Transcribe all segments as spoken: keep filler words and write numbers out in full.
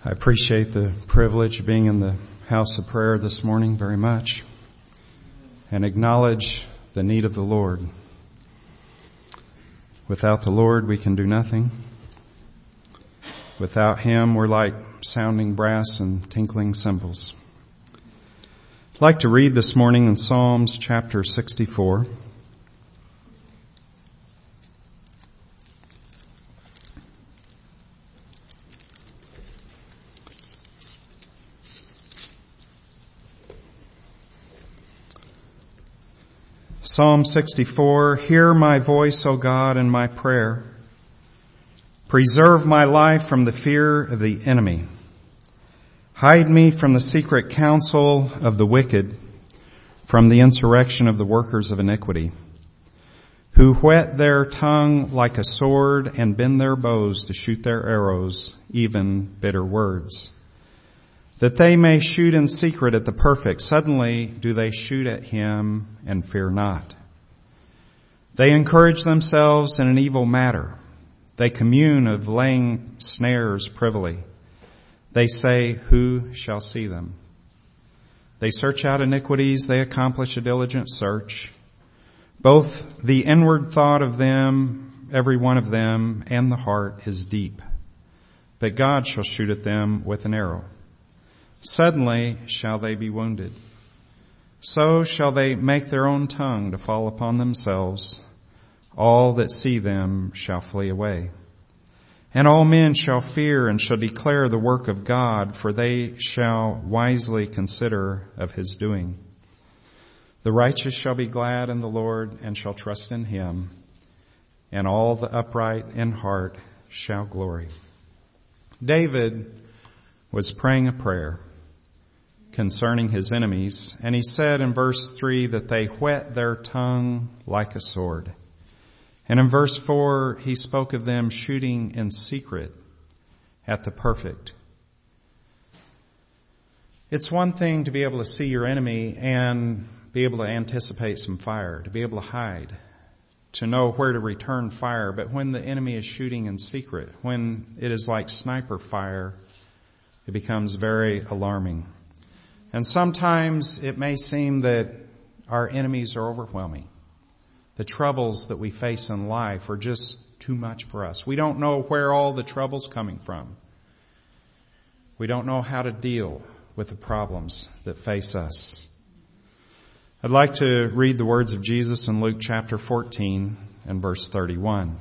I appreciate the privilege of being in the house of prayer this morning very much and acknowledge the need of the Lord. Without the Lord, we can do nothing. Without Him, we're like sounding brass and tinkling cymbals. I'd like to read this morning in Psalms chapter sixty-four. Psalm sixty-four, hear my voice, O God, and my prayer. Preserve my life from the fear of the enemy. Hide me from the secret counsel of the wicked, from the insurrection of the workers of iniquity, who whet their tongue like a sword and bend their bows to shoot their arrows, even bitter words. That they may shoot in secret at the perfect. Suddenly do they shoot at him and fear not. They encourage themselves in an evil matter. They commune of laying snares privily. They say, who shall see them? They search out iniquities. They accomplish a diligent search. Both the inward thought of them, every one of them, and the heart is deep. But God shall shoot at them with an arrow. Suddenly shall they be wounded. So shall they make their own tongue to fall upon themselves. All that see them shall flee away. And all men shall fear and shall declare the work of God, for they shall wisely consider of his doing. The righteous shall be glad in the Lord and shall trust in him, and all the upright in heart shall glory. David was praying a prayer concerning his enemies, and he said in verse three that they whet their tongue like a sword. And in verse four, he spoke of them shooting in secret at the perfect. It's one thing to be able to see your enemy and be able to anticipate some fire, to be able to hide, to know where to return fire. But when the enemy is shooting in secret, when it is like sniper fire, it becomes very alarming. And sometimes it may seem that our enemies are overwhelming. The troubles that we face in life are just too much for us. We don't know where all the trouble's coming from. We don't know how to deal with the problems that face us. I'd like to read the words of Jesus in Luke chapter fourteen and verse thirty-one.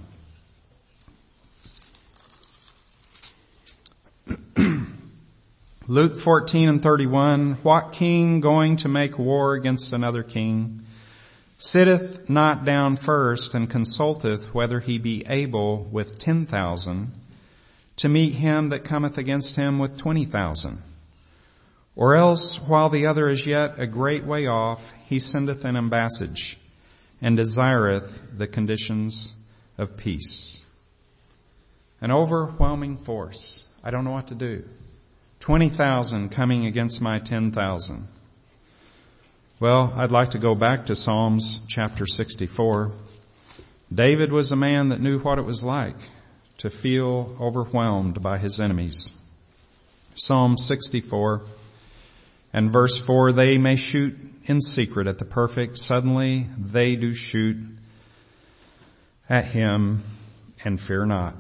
Luke fourteen and thirty-one, what king going to make war against another king sitteth not down first and consulteth whether he be able with ten thousand to meet him that cometh against him with twenty thousand? Or else, while the other is yet a great way off, he sendeth an ambassage and desireth the conditions of peace. An overwhelming force. I don't know what to do. twenty thousand coming against my ten thousand. Well, I'd like to go back to Psalms chapter sixty-four. David was a man that knew what it was like to feel overwhelmed by his enemies. Psalm sixty-four and verse four, they may shoot in secret at the perfect. Suddenly they do shoot at him and fear not.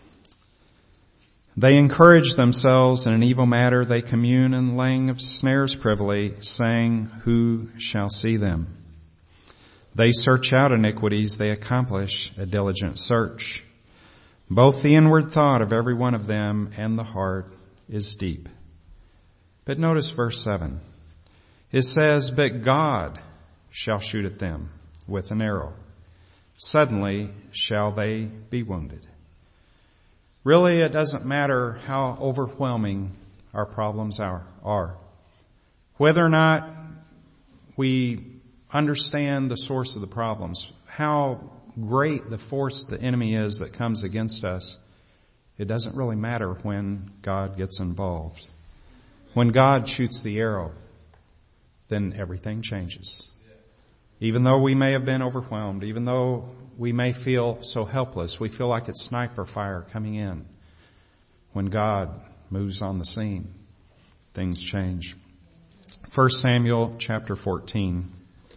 They encourage themselves in an evil matter. They commune in laying of snares privily, saying, who shall see them? They search out iniquities. They accomplish a diligent search. Both the inward thought of every one of them and the heart is deep. But notice verse seven. It says, but God shall shoot at them with an arrow. Suddenly shall they be wounded. Really, it doesn't matter how overwhelming our problems are, are. Whether or not we understand the source of the problems, how great the force the enemy is that comes against us, it doesn't really matter when God gets involved. When God shoots the arrow, then everything changes. Even though we may have been overwhelmed, even though we may feel so helpless, we feel like it's sniper fire coming in. When God moves on the scene, things change. First Samuel chapter fourteen.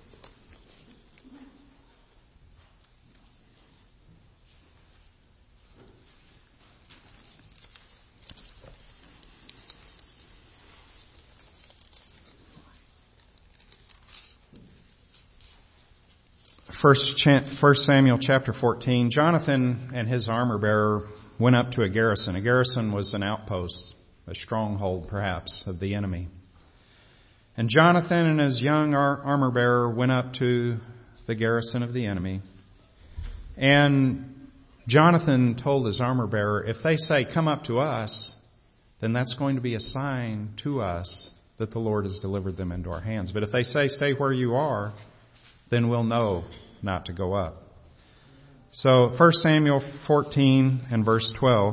First, First Samuel chapter fourteen, Jonathan and his armor bearer went up to a garrison. A garrison was an outpost, a stronghold perhaps of the enemy. And Jonathan and his young armor bearer went up to the garrison of the enemy. And Jonathan told his armor bearer, if they say, come up to us, then that's going to be a sign to us that the Lord has delivered them into our hands. But if they say, stay where you are, then we'll know not to go up. So First Samuel fourteen and verse twelve.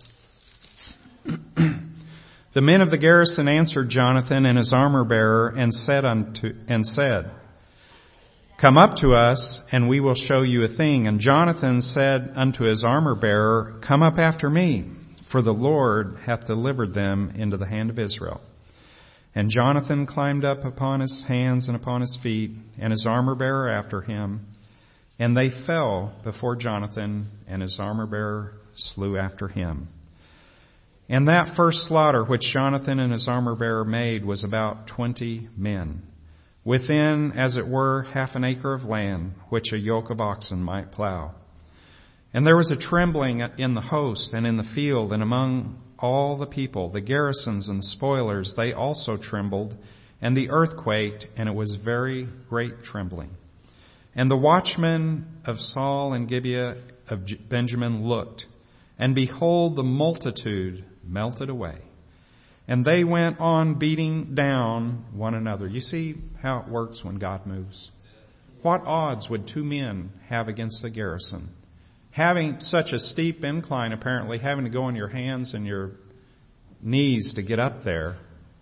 The men of the garrison answered Jonathan and his armor bearer and said unto and said, come up to us, and we will show you a thing. And Jonathan said unto his armor bearer, come up after me, for the Lord hath delivered them into the hand of Israel. And Jonathan climbed up upon his hands and upon his feet, and his armor bearer after him. And they fell before Jonathan, and his armor bearer slew after him. And that first slaughter which Jonathan and his armor bearer made was about twenty men, within, as it were, half an acre of land, which a yoke of oxen might plow. And there was a trembling in the host and in the field, and among all the people, the garrisons and spoilers, they also trembled, and the earth quaked, and it was very great trembling. And the watchmen of Saul and Gibeah of Benjamin looked, and behold, the multitude melted away. And they went on beating down one another. You see how it works when God moves? What odds would two men have against the garrison? Having such a steep incline, apparently, having to go on your hands and your knees to get up there,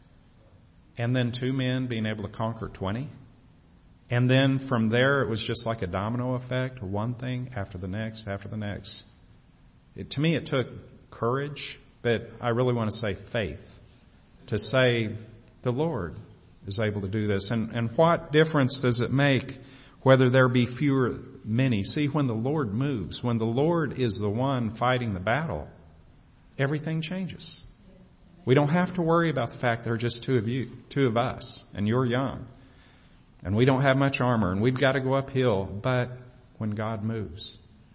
and then two men being able to conquer twenty. And then from there, it was just like a domino effect, one thing after the next, after the next. It, to me, it took courage, but I really want to say faith, to say the Lord is able to do this. And, and what difference does it make whether there be fewer, many? See, when the Lord moves, when the Lord is the one fighting the battle, everything changes. We don't have to worry about the fact there are just two of you, two of us, and you're young. And we don't have much armor, and we've got to go uphill. But when God moves,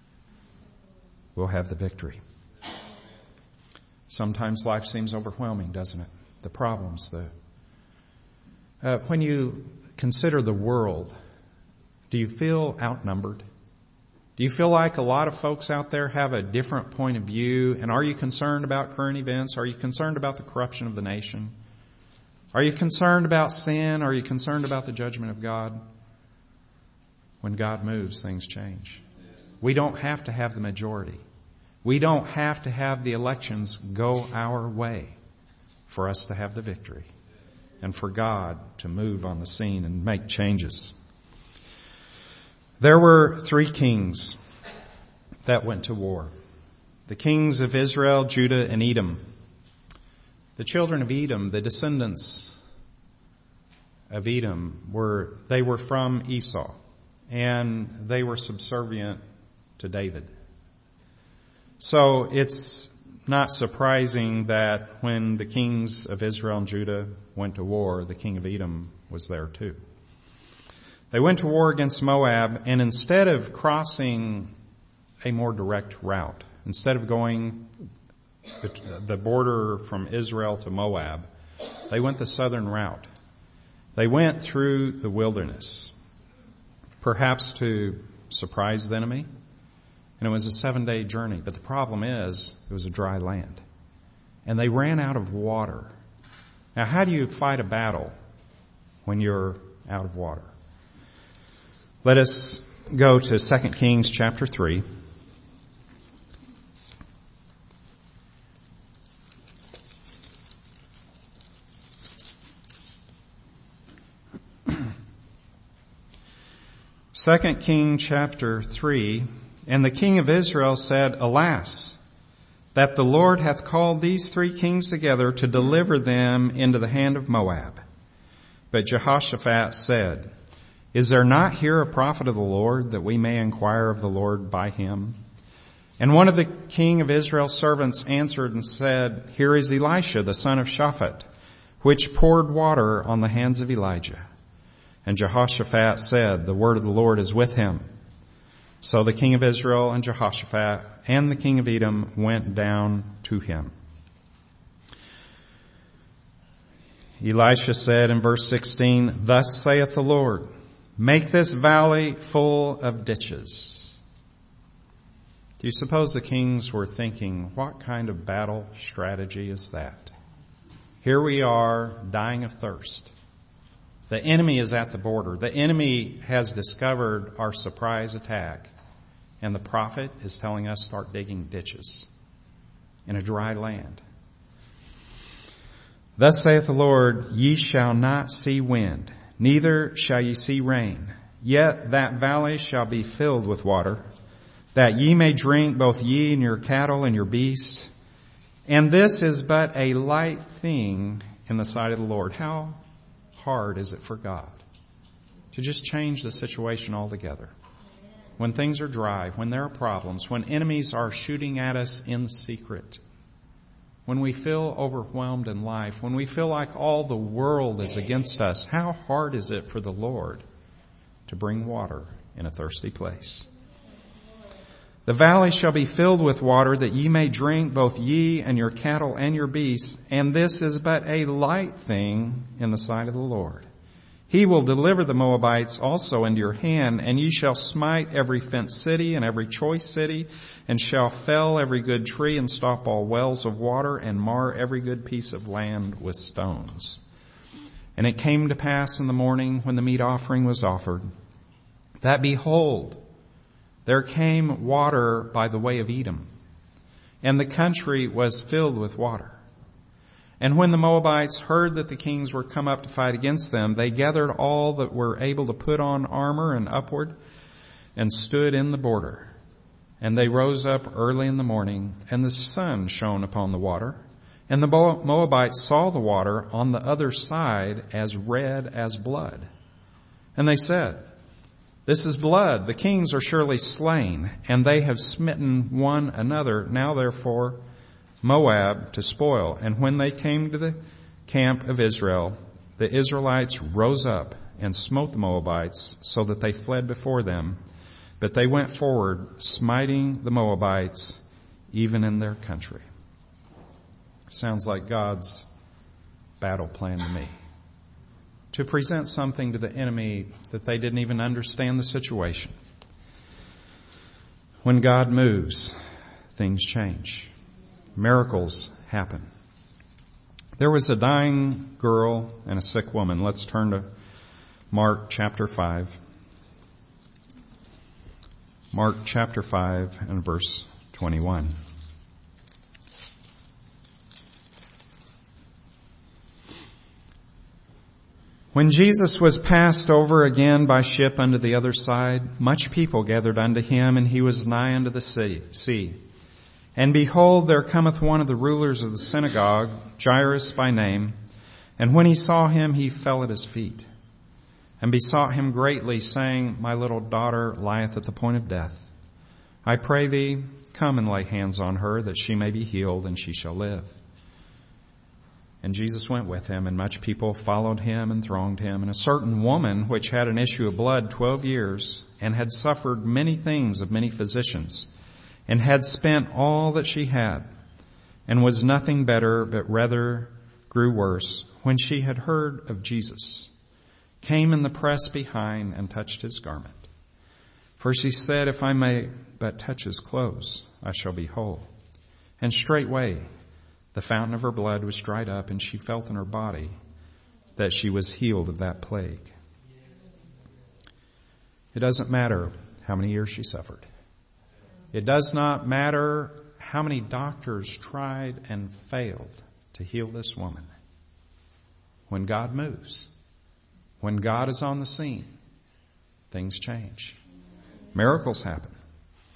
we'll have the victory. Sometimes life seems overwhelming, doesn't it? The problems, the uh, when you consider the world, do you feel outnumbered? Do you feel like a lot of folks out there have a different point of view? And are you concerned about current events? Are you concerned about the corruption of the nation? Are you concerned about sin? Are you concerned about the judgment of God? When God moves, things change. We don't have to have the majority. We don't have to have the elections go our way for us to have the victory and for God to move on the scene and make changes. There were three kings that went to war. The kings of Israel, Judah, and Edom. The children of Edom, the descendants of Edom, were they were from Esau, and they were subservient to David. So it's not surprising that when the kings of Israel and Judah went to war, the king of Edom was there too. They went to war against Moab, and instead of crossing a more direct route, instead of going the border from Israel to Moab, they went the southern route. They went through the wilderness, perhaps to surprise the enemy. And it was a seven-day journey. But the problem is, it was a dry land. And they ran out of water. Now, how do you fight a battle when you're out of water? Let us go to Second Kings chapter three. Second King chapter three, and the king of Israel said, Alas, that the Lord hath called these three kings together to deliver them into the hand of Moab. But Jehoshaphat said, Is there not here a prophet of the Lord, that we may inquire of the Lord by him? And one of the king of Israel's servants answered and said, Here is Elisha, the son of Shaphat, which poured water on the hands of Elijah. And Jehoshaphat said, The word of the Lord is with him. So the king of Israel and Jehoshaphat and the king of Edom went down to him. Elisha said in verse sixteen, Thus saith the Lord, Make this valley full of ditches. Do you suppose the kings were thinking, what kind of battle strategy is that? Here we are dying of thirst. The enemy is at the border. The enemy has discovered our surprise attack. And the prophet is telling us start digging ditches in a dry land. Thus saith the Lord, Ye shall not see wind, neither shall ye see rain. Yet that valley shall be filled with water, that ye may drink, both ye and your cattle and your beasts. And this is but a light thing in the sight of the Lord. How hard is it for God to just change the situation altogether? When things are dry, when there are problems, when enemies are shooting at us in secret, when we feel overwhelmed in life, when we feel like all the world is against us, how hard is it for the Lord to bring water in a thirsty place? The valley shall be filled with water, that ye may drink, both ye and your cattle and your beasts, and this is but a light thing in the sight of the Lord. He will deliver the Moabites also into your hand, and ye shall smite every fenced city and every choice city, and shall fell every good tree and stop all wells of water, and mar every good piece of land with stones. And it came to pass in the morning, when the meat offering was offered, that behold, there came water by the way of Edom, and the country was filled with water. And when the Moabites heard that the kings were come up to fight against them, they gathered all that were able to put on armor and upward, and stood in the border. And they rose up early in the morning, and the sun shone upon the water. And the Moabites saw the water on the other side as red as blood. And they said, This is blood. The kings are surely slain, and they have smitten one another. Now therefore, Moab to spoil. And when they came to the camp of Israel, the Israelites rose up and smote the Moabites, so that they fled before them. But they went forward, smiting the Moabites, even in their country. Sounds like God's battle plan to me. To present something to the enemy that they didn't even understand the situation. When God moves, things change. Miracles happen. There was a dying girl and a sick woman. Let's turn to Mark chapter five. Mark chapter five and verse twenty-one. When Jesus was passed over again by ship unto the other side, much people gathered unto him, and he was nigh unto the sea. And behold, there cometh one of the rulers of the synagogue, Jairus by name, and when he saw him, he fell at his feet, and besought him greatly, saying, My little daughter lieth at the point of death. I pray thee, come and lay hands on her, that she may be healed, and she shall live. And Jesus went with him, and much people followed him and thronged him. And a certain woman, which had an issue of blood twelve years, and had suffered many things of many physicians, and had spent all that she had, and was nothing better, but rather grew worse, when she had heard of Jesus, came in the press behind and touched his garment. For she said, If I may but touch his clothes, I shall be whole. And straightway the fountain of her blood was dried up, and she felt in her body that she was healed of that plague. It doesn't matter how many years she suffered. It does not matter how many doctors tried and failed to heal this woman. When God moves, when God is on the scene, things change. Miracles happen.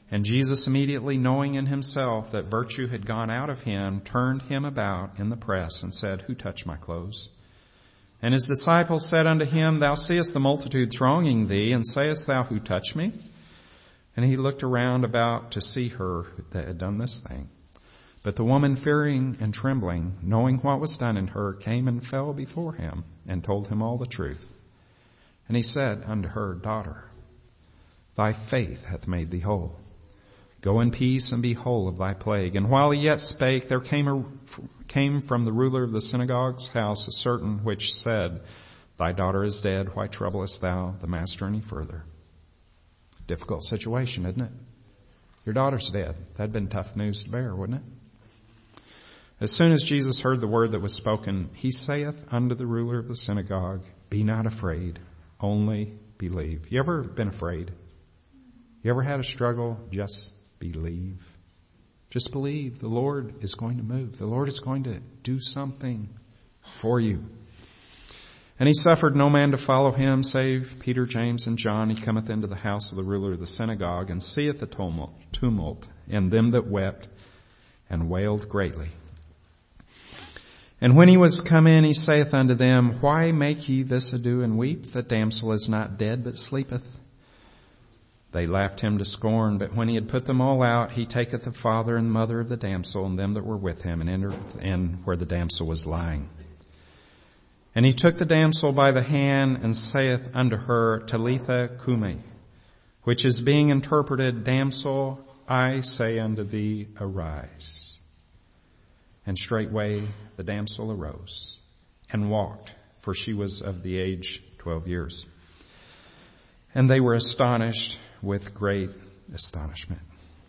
And Jesus, immediately knowing in himself that virtue had gone out of him, turned him about in the press and said, Who touched my clothes? And his disciples said unto him, Thou seest the multitude thronging thee, and sayest thou, Who touched me? And he looked around about to see her that had done this thing. But the woman, fearing and trembling, knowing what was done in her, came and fell before him, and told him all the truth. And he said unto her, Daughter, thy faith hath made thee whole. Go in peace and be whole of thy plague. And while he yet spake, there came, a, came from the ruler of the synagogue's house a certain which said, Thy daughter is dead. Why troublest thou the master any further? Difficult situation, isn't it? Your daughter's dead. That'd been tough news to bear, wouldn't it? As soon as Jesus heard the word that was spoken, he saith unto the ruler of the synagogue, Be not afraid, only believe. You ever been afraid? You ever had a struggle? Just believe. Just believe the Lord is going to move. The Lord is going to do something for you. And he suffered no man to follow him, save Peter, James, and John. He cometh into the house of the ruler of the synagogue, and seeth the tumult, tumult, and them that wept, and wailed greatly. And when he was come in, he saith unto them, Why make ye this ado and weep? The damsel is not dead, but sleepeth. They laughed him to scorn, but when he had put them all out, he taketh the father and mother of the damsel and them that were with him, and entereth in where the damsel was lying. And he took the damsel by the hand and saith unto her, Talitha cumi, which is being interpreted, Damsel, I say unto thee, arise. And straightway the damsel arose and walked, for she was of the age twelve years. And they were astonished with great astonishment.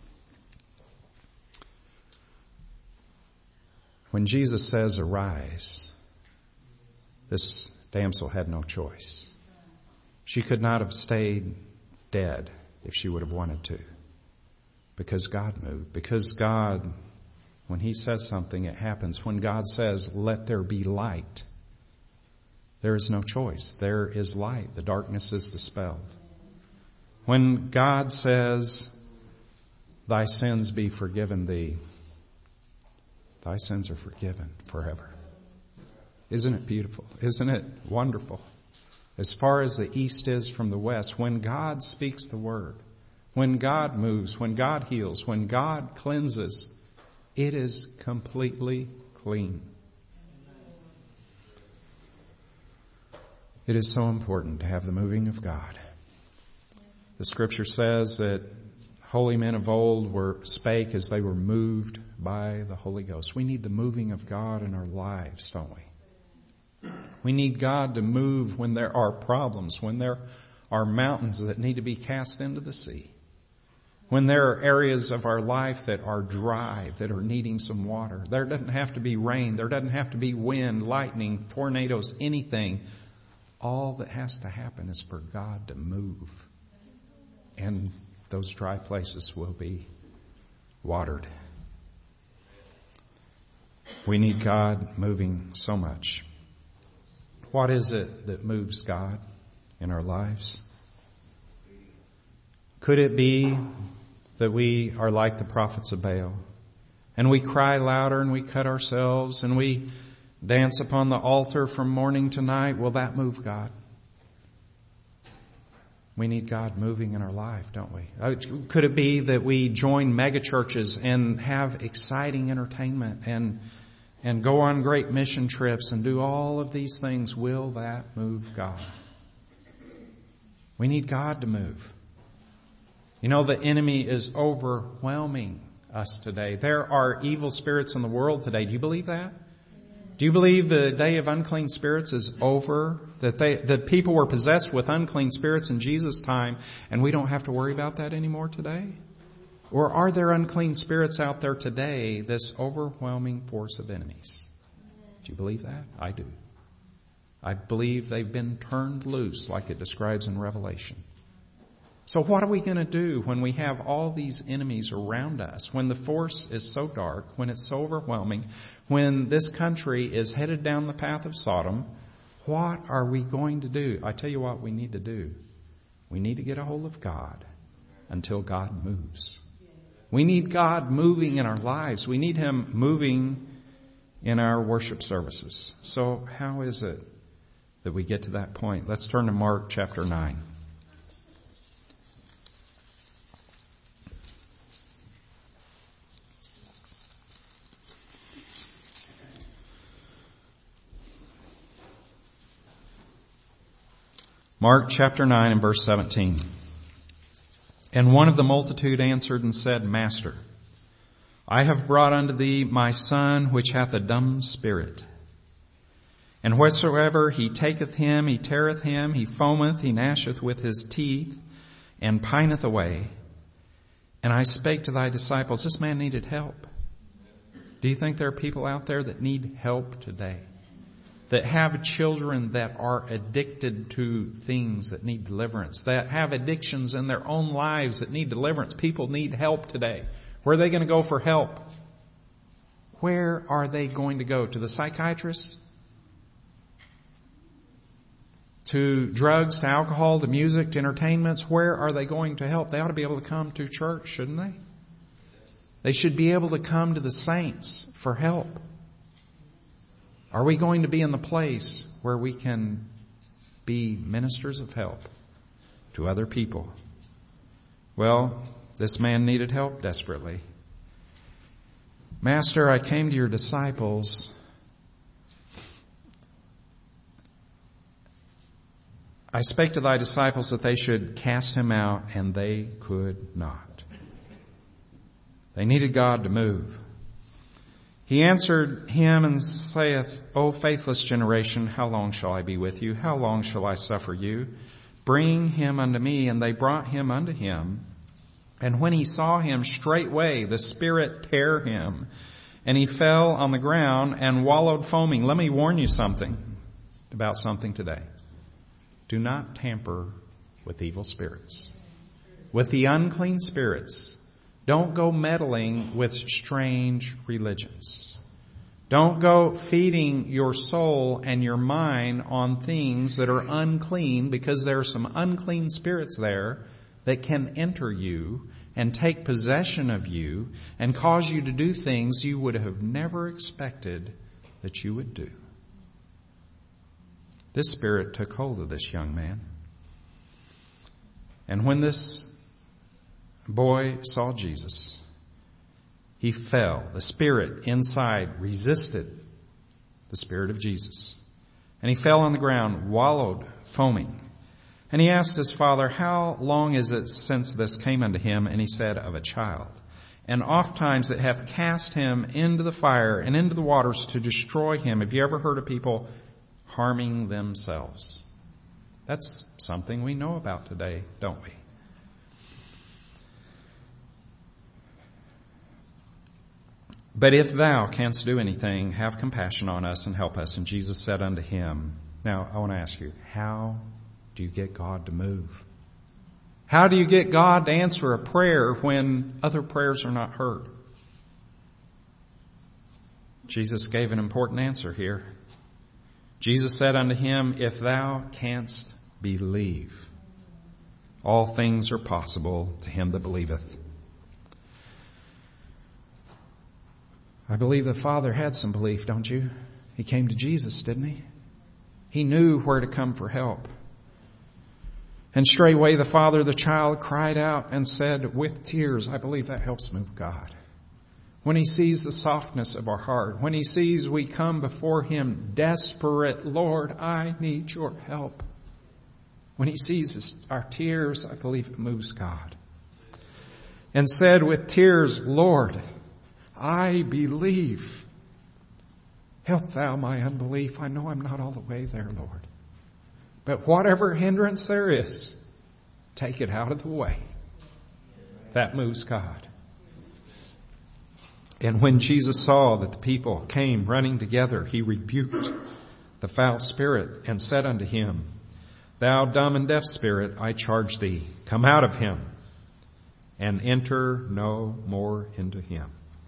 When Jesus says, arise, this damsel had no choice. She could not have stayed dead if she would have wanted to. Because God moved. Because God, when he says something, it happens. When God says, let there be light, there is no choice. There is light. The darkness is dispelled. When God says, thy sins be forgiven thee, thy sins are forgiven forever. Isn't it beautiful? Isn't it wonderful? As far as the east is from the west, when God speaks the word, when God moves, when God heals, when God cleanses, it is completely clean. It is so important to have the moving of God. The scripture says that holy men of old were spake as they were moved by the Holy Ghost. We need the moving of God in our lives, don't we? We need God to move when there are problems, when there are mountains that need to be cast into the sea, when there are areas of our life that are dry, that are needing some water. There doesn't have to be rain. There doesn't have to be wind, lightning, tornadoes, anything. All that has to happen is for God to move. And those dry places will be watered. We need God moving so much. What is it that moves God in our lives? Could it be that we are like the prophets of Baal, and we cry louder and we cut ourselves and we dance upon the altar from morning to night? Will that move God? We need God moving in our life, don't we? Could it be that we join megachurches and have exciting entertainment and and go on great mission trips and do all of these things? Will that move God? We need God to move. You know, the enemy is overwhelming us today. There are evil spirits in the world today. Do you believe that? Do you believe the day of unclean spirits is over? That they, that people were possessed with unclean spirits in Jesus' time, and we don't have to worry about that anymore today? Or are there unclean spirits out there today, this overwhelming force of enemies? Do you believe that? I do. I believe they've been turned loose like it describes in Revelation. So what are we going to do when we have all these enemies around us, when the force is so dark, when it's so overwhelming, when this country is headed down the path of Sodom? What are we going to do? I tell you what we need to do. We need to get a hold of God until God moves. We need God moving in our lives. We need Him moving in our worship services. So how is it that we get to that point? Let's turn to Mark chapter nine. Mark chapter nine and verse seventeen. And one of the multitude answered and said, Master, I have brought unto thee my son, which hath a dumb spirit. And whatsoever he taketh him, he teareth him, he foameth, he gnasheth with his teeth, and pineth away. And I spake to thy disciples, this man needed help. Do you think there are people out there that need help today? That have children that are addicted to things that need deliverance, that have addictions in their own lives that need deliverance. People need help today. Where are they going to go for help? Where are they going to go? To the psychiatrist? To drugs, to alcohol, to music, to entertainments? Where are they going to help? They ought to be able to come to church, shouldn't they? They should be able to come to the saints for help. Are we going to be in the place where we can be ministers of help to other people? Well, this man needed help desperately. Master, I came to your disciples. I spake to thy disciples that they should cast him out, and they could not. They needed God to move. He answered him and saith, O faithless generation, how long shall I be with you? How long shall I suffer you? Bring him unto me. And they brought him unto him. And when he saw him, straightway the spirit tear him. And he fell on the ground and wallowed foaming. Let me warn you something about something today. Do not tamper with evil spirits, with the unclean spirits. Don't go meddling with strange religions. Don't go feeding your soul and your mind on things that are unclean, because there are some unclean spirits there that can enter you and take possession of you and cause you to do things you would have never expected that you would do. This spirit took hold of this young man. And when this boy saw Jesus, he fell. The spirit inside resisted the spirit of Jesus. And he fell on the ground, wallowed, foaming. And he asked his father, how long is it since this came unto him? And he said, of a child. And oft times it hath cast him into the fire and into the waters to destroy him. Have you ever heard of people harming themselves? That's something we know about today, don't we? But if thou canst do anything, have compassion on us and help us. And Jesus said unto him, now I want to ask you, how do you get God to move? How do you get God to answer a prayer when other prayers are not heard? Jesus gave an important answer here. Jesus said unto him, if thou canst believe, all things are possible to him that believeth. I believe the Father had some belief, don't you? He came to Jesus, didn't he? He knew where to come for help. And straightway the father, the child cried out and said with tears, I believe that helps move God. When he sees the softness of our heart, when he sees we come before him desperate, Lord, I need your help. When he sees his, our tears, I believe it moves God. And said with tears, Lord, I believe. Help thou my unbelief. I know I'm not all the way there, Lord. But whatever hindrance there is, take it out of the way. That moves God. And when Jesus saw that the people came running together, he rebuked the foul spirit and said unto him, Thou dumb and deaf spirit, I charge thee, come out of him and enter no more into him.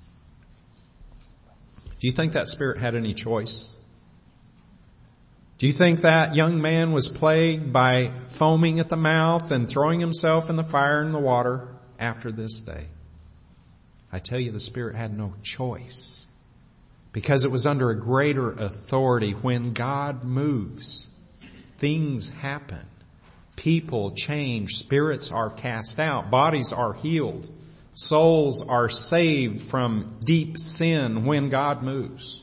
Do you think that spirit had any choice? Do you think that young man was plagued by foaming at the mouth and throwing himself in the fire and the water after this day? I tell you, the Spirit had no choice. Because it was under a greater authority. When God moves, things happen. People change. Spirits are cast out. Bodies are healed. Souls are saved from deep sin when God moves.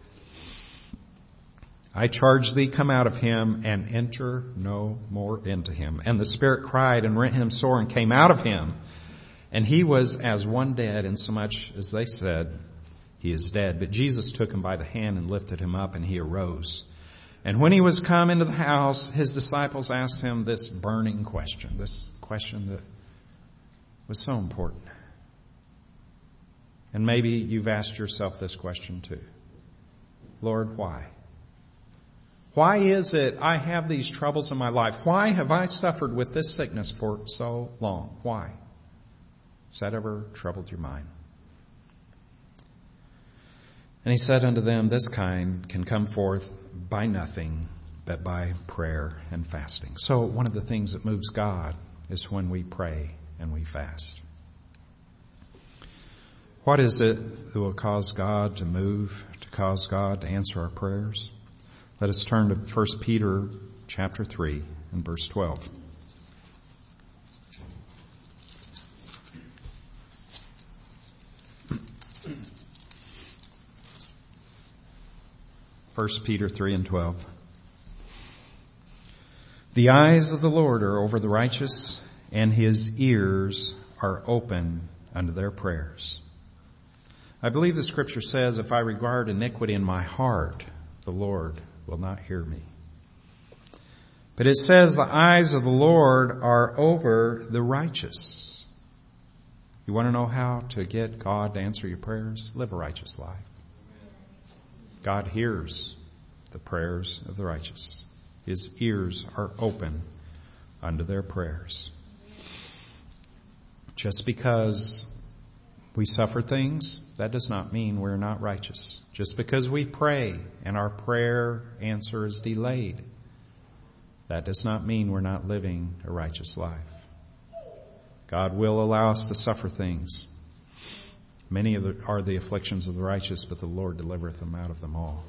I charge thee, come out of him and enter no more into him. And the Spirit cried and rent him sore and came out of him. And he was as one dead, insomuch as they said, he is dead. But Jesus took him by the hand and lifted him up, and he arose. And when he was come into the house, his disciples asked him this burning question, this question that was so important. And maybe you've asked yourself this question too. Lord, why? Why is it I have these troubles in my life? Why have I suffered with this sickness for so long? Why? Has that ever troubled your mind? And he said unto them, this kind can come forth by nothing but by prayer and fasting. So one of the things that moves God is when we pray and we fast. What is it that will cause God to move, to cause God to answer our prayers? Let us turn to First Peter chapter three and verse twelve. First Peter three and twelve. The eyes of the Lord are over the righteous, and his ears are open unto their prayers. I believe the scripture says, if I regard iniquity in my heart, the Lord will not hear me. But it says the eyes of the Lord are over the righteous. You want to know how to get God to answer your prayers? Live a righteous life. God hears the prayers of the righteous. His ears are open unto their prayers. Just because we suffer things, that does not mean we're not righteous. Just because we pray and our prayer answer is delayed, that does not mean we're not living a righteous life. God will allow us to suffer things. Many of the, are the afflictions of the righteous, but the Lord delivereth them out of them all.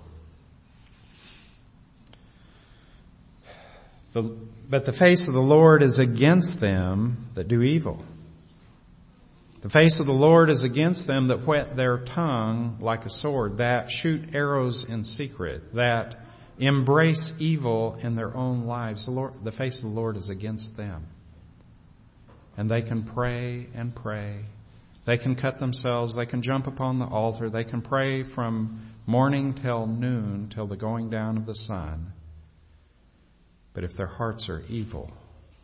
The, but the face of the Lord is against them that do evil. The face of the Lord is against them that whet their tongue like a sword, that shoot arrows in secret, that embrace evil in their own lives. The Lord, the face of the Lord is against them. And they can pray and pray. They can cut themselves. They can jump upon the altar. They can pray from morning till noon, till the going down of the sun. But if their hearts are evil,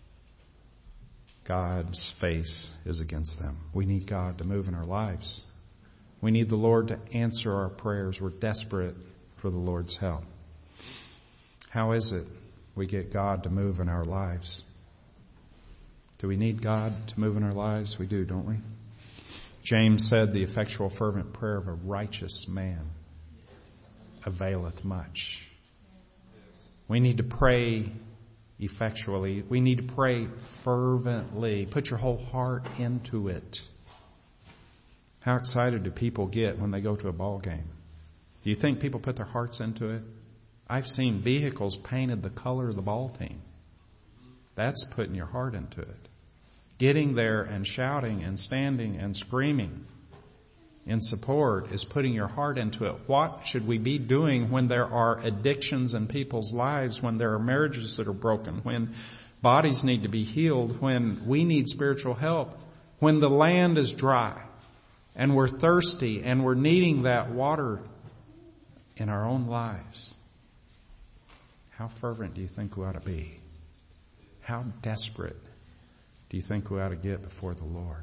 God's face is against them. We need God to move in our lives. We need the Lord to answer our prayers. We're desperate for the Lord's help. How is it we get God to move in our lives? Do we need God to move in our lives? We do, don't we? James said, the effectual fervent prayer of a righteous man availeth much. We need to pray effectually. We need to pray fervently. Put your whole heart into it. How excited do people get when they go to a ball game? Do you think people put their hearts into it? I've seen vehicles painted the color of the ball team. That's putting your heart into it. Getting there and shouting and standing and screaming in support is putting your heart into it. What should we be doing when there are addictions in people's lives, when there are marriages that are broken, when bodies need to be healed, when we need spiritual help, when the land is dry and we're thirsty and we're needing that water in our own lives? How fervent do you think we ought to be? How desperate do you think we ought to get before the Lord?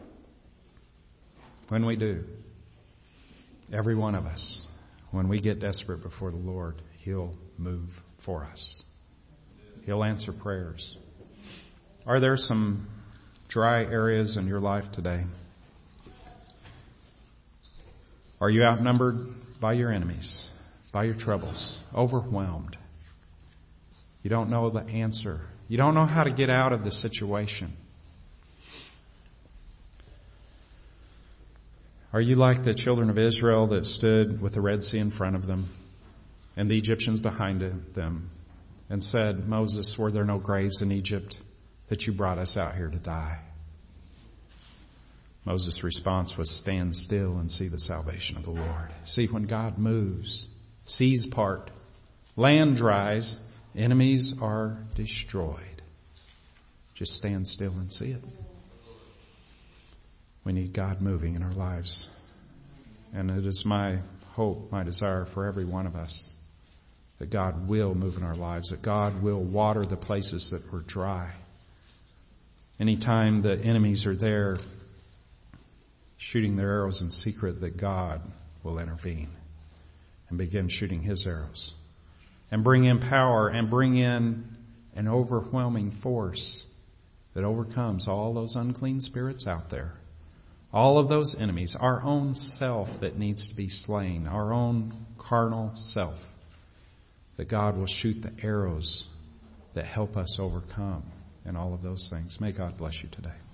When we do, every one of us, when we get desperate before the Lord, He'll move for us. He'll answer prayers. Are there some dry areas in your life today? Are you outnumbered by your enemies, by your troubles, overwhelmed? You don't know the answer. You don't know how to get out of the situation. Are you like the children of Israel that stood with the Red Sea in front of them and the Egyptians behind them and said, Moses, were there no graves in Egypt that you brought us out here to die? Moses' response was, stand still and see the salvation of the Lord. See, when God moves, seas part, land dries, enemies are destroyed. Just stand still and see it. We need God moving in our lives. And it is my hope, my desire for every one of us that God will move in our lives, that God will water the places that were dry. Anytime the enemies are there shooting their arrows in secret, that God will intervene and begin shooting his arrows and bring in power and bring in an overwhelming force that overcomes all those unclean spirits out there. All of those enemies, our own self that needs to be slain, our own carnal self, that God will shoot the arrows that help us overcome and all of those things. May God bless you today.